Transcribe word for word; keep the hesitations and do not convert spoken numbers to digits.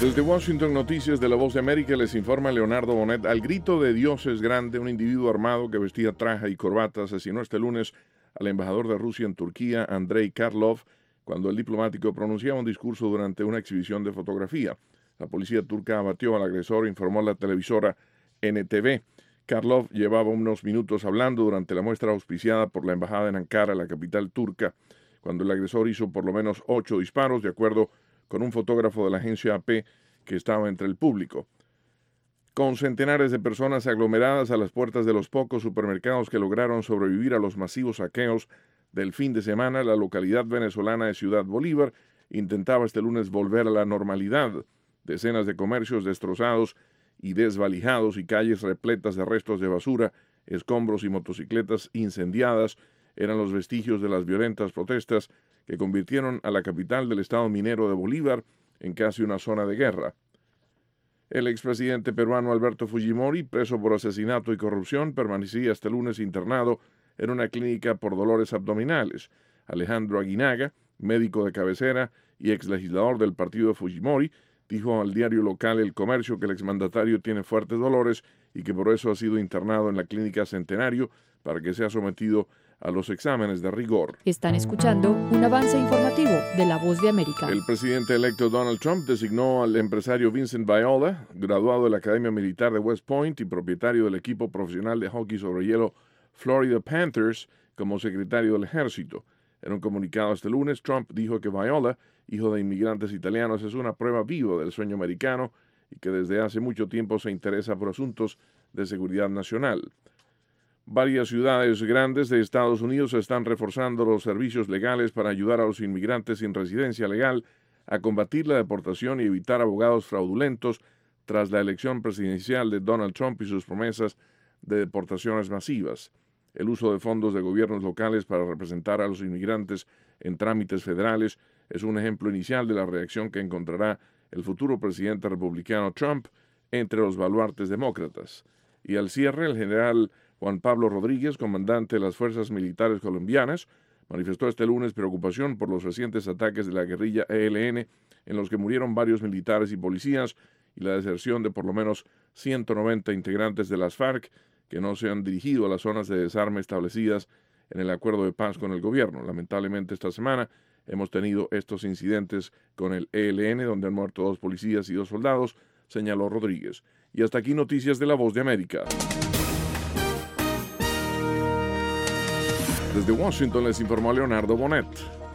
Desde Washington, Noticias de La Voz de América, les informa Leonardo Bonet. Al grito de Dios es grande, un individuo armado que vestía traje y corbata asesinó este lunes al embajador de Rusia en Turquía, Andrei Karlov, cuando el diplomático pronunciaba un discurso durante una exhibición de fotografía. La policía turca abatió al agresor, informó la televisora N T V. Karlov llevaba unos minutos hablando durante la muestra auspiciada por la embajada en Ankara, la capital turca, cuando el agresor hizo por lo menos ocho disparos, de acuerdo con un fotógrafo de la agencia A P que estaba entre el público. Con centenares de personas aglomeradas a las puertas de los pocos supermercados que lograron sobrevivir a los masivos saqueos del fin de semana, la localidad venezolana de Ciudad Bolívar intentaba este lunes volver a la normalidad. Decenas de comercios destrozados y desvalijados y calles repletas de restos de basura, escombros y motocicletas incendiadas eran los vestigios de las violentas protestas que convirtieron a la capital del estado minero de Bolívar en casi una zona de guerra. El expresidente peruano Alberto Fujimori, preso por asesinato y corrupción, permanecía este lunes internado en una clínica por dolores abdominales. Alejandro Aguinaga, médico de cabecera y exlegislador del partido Fujimori, dijo al diario local El Comercio que el exmandatario tiene fuertes dolores y que por eso ha sido internado en la clínica Centenario para que sea sometido a los exámenes de rigor. Están escuchando un avance informativo de La Voz de América. El presidente electo Donald Trump designó al empresario Vincent Viola, graduado de la Academia Militar de West Point y propietario del equipo profesional de hockey sobre hielo Florida Panthers, como secretario del ejército. En un comunicado este lunes, Trump dijo que Viola, hijo de inmigrantes italianos, es una prueba viva del sueño americano y que desde hace mucho tiempo se interesa por asuntos de seguridad nacional. Varias ciudades grandes de Estados Unidos están reforzando los servicios legales para ayudar a los inmigrantes sin residencia legal a combatir la deportación y evitar abogados fraudulentos tras la elección presidencial de Donald Trump y sus promesas de deportaciones masivas. El uso de fondos de gobiernos locales para representar a los inmigrantes en trámites federales es un ejemplo inicial de la reacción que encontrará el futuro presidente republicano Trump entre los baluartes demócratas. Y al cierre, el general Juan Pablo Rodríguez, comandante de las Fuerzas Militares Colombianas, manifestó este lunes preocupación por los recientes ataques de la guerrilla E L N, en los que murieron varios militares y policías, y la deserción de por lo menos ciento noventa integrantes de las FARC que no se han dirigido a las zonas de desarme establecidas en el acuerdo de paz con el gobierno. Lamentablemente, esta semana hemos tenido estos incidentes con el E L N, donde han muerto dos policías y dos soldados, señaló Rodríguez. Y hasta aquí Noticias de La Voz de América. Desde Washington les informó Leonardo Bonet.